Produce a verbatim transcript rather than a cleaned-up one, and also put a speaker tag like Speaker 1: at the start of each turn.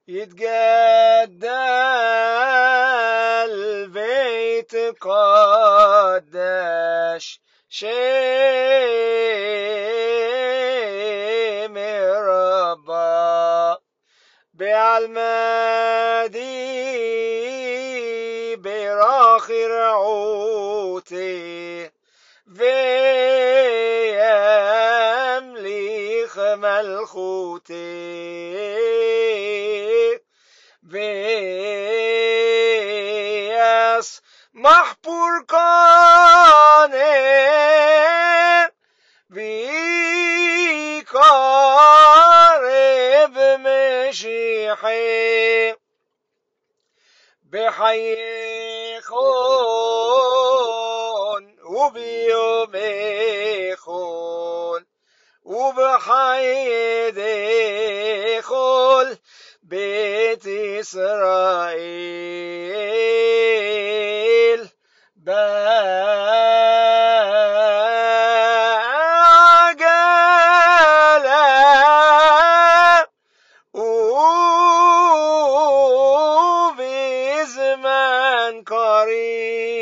Speaker 1: يتجدل ويتقدس شم ربا بعلمدي براخي رعوتي ويمليخ ملخوتي ويس محبور كانه ويقارب مشيحي بحيخون وبيوميخون وبحيدخل بيت إسرائيل بعجلة وبزمن قريب